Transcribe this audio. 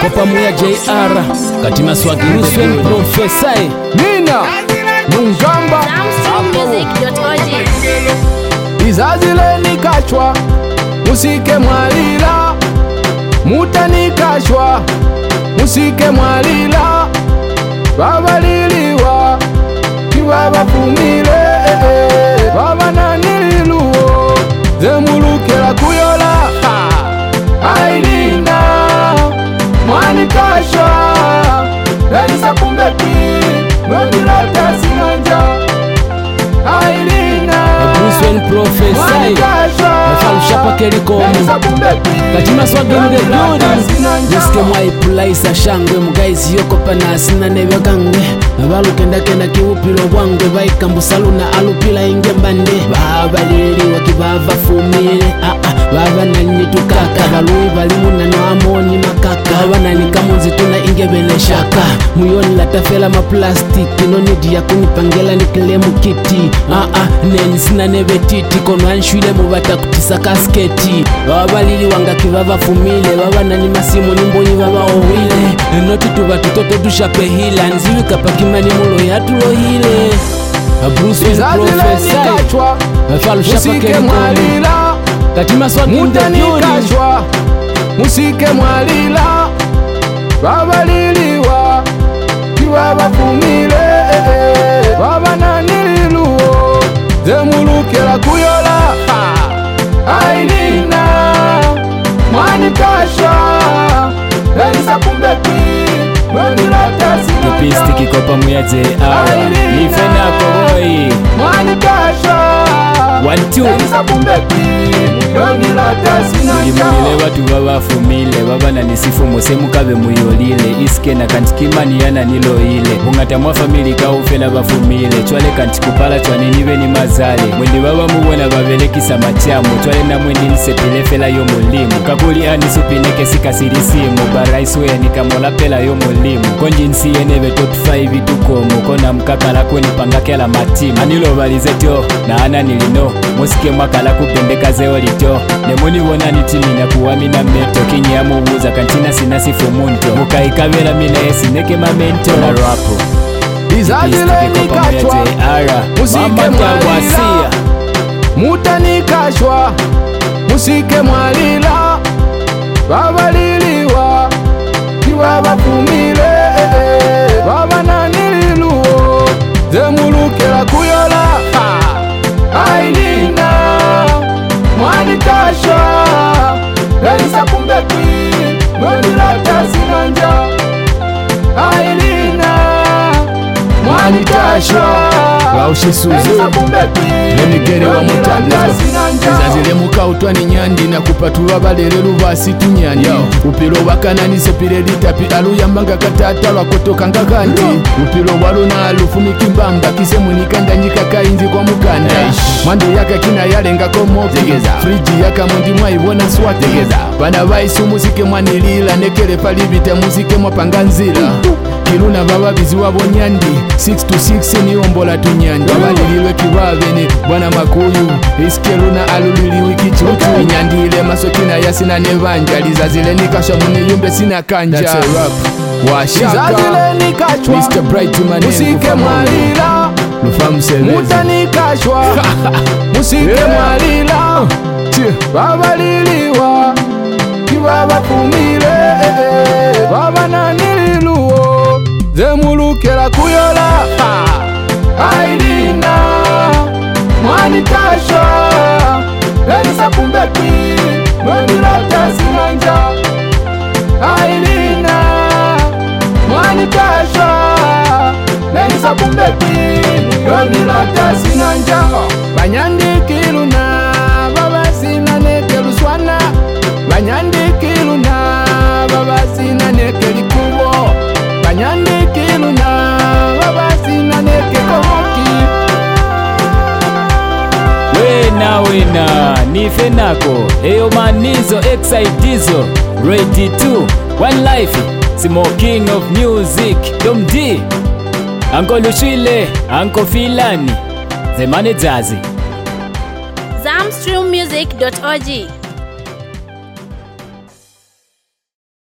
Kopa muya JR Katima swagi Ruswen Profesai Nina Mungamba Zamstreammusic.org. Izazile nikachwa musike mwalila Muta nikachwa musike mwalila Baba liliwa Kibaba fumile Baba nanililuo Zemulukela kuyola Ailina Mwani kasha Elisa kumbeki Mwendilata sinanja Ailina Ruswen Profesai Falusha Kelikomu Katima swagi mge building Jiske mwaipulaisa shangwe Mugaizi yokopa na asina nevyakangwe Abalu kenda kiupilo wangwe Baika mbusaluna alupila inge mbande Baba liliwa kibaba fumile Baba nani tukaka Balui balimu nano amoni makaka Baba nani kamunzi tuna ingebele shaka Muyoni latafela maplastiki Nonidi ya kunipangela nikilemu kiti Neni sina nebe titi Kono anshwile mubata kutisa kasketi Baba lili wanga kibaba fumile Baba nani masimu nimbonyi baba owile Noti tuba tutoto dushape hila Nziwi kapakimani mulo ya tulo hile Bruce Wayne Profesai Falusha Kelikomu Katima swagi Muta nikachwa musike mwalila Baba liliwa Kibaba fumile Baba nanililuo Zemulukela kuyola Ailina Mwani kasha Elisa kumbeki Mwendilata sinanja Kipistiki kopa muya JR Nifena kowoi Mwani kasha 1-2 Elisa kumbeki Mwendilata sinanja Imulile watu baba fumile Baba na nisifu musemu kabe muyolile Iske na kantikimani yana nilo ile Ungata mwa famili kaufela bafumile Chwale kantikupala chwane niwe ni mazale Mwendi baba muwena babelekisa machamu Chwale na mwendi nisepile fela yo mulimu Kakuli anisupineke sikasirisimu Baraiswe nikamola pela yo mulimu Konji nsiyenebe top 5 tukomu Kona mkakala kweni pangakela matimu Anilo balizetyo na ana nilino Musike mwakala kupendeka zeo lito Nemoni wona nitimina kuwamina meto Kinyi ya mubuza kantina sinasifu muntu Mukaikavela mina yesineke mamento na rapo Izazile nikachwa musike mwalila Muta nikachwa musike mwalila Baba liliwa Kibaba fumile Baba nanililuo Zemulukela kuyola Ailina Mwani kasha Elisa kumbeki Mwendilata sinanja Ailina Mwani kasha Elisa kumbeki Nemigere wa Mwendilata sinanja Izazile mukautwa ni nyandi na kupatulwa balelelu basi tunyandi Upilo wakananise pile litapi aluyambanga katata lwakotoka ngakandi Upilo waluna alufumiki mbamba kise munikandanyika kainzi kwa mukanda Mwando yaka kina yalengako mopi Friji yaka mundi mwaibona swati Bana baisu musike mwanilila nekele palibita musike mwapanganzila Kiluna baba biziwa bonyandi 6 to 6 ni ombola tunyandi Balililwe kibabene bwana makuyu Iskeluna aluliliwi kichuchu Inyandile masokina yasina nevanja Lizazile nikasha muniyumbe sina kanja That's a rap Washaka Izazile nikachwa Mr. Brightman musike mwalila Lufamu Sevezi Muta nikachwa musike mwalila Baba liliwa Kibaba fumile Baba nanililuo Zemulukela kuyola Ailina Mwani kasha Elisa kumbeki Mwendilata sinanja Ailina Mwani kasha Elisa kumbeki Mwendilata sinanja Banyandikiluna Baba sina nekeluswana Banyandikiluna Baba sina nekelikubo Banyandikiluna Baba sina nekekomoki Wena nife nako Eyo manizo exciteizo Ready to One life Simo king of music Dom D Anko Lushile Anko Filani Zemane Zazi Zamstreammusic.org.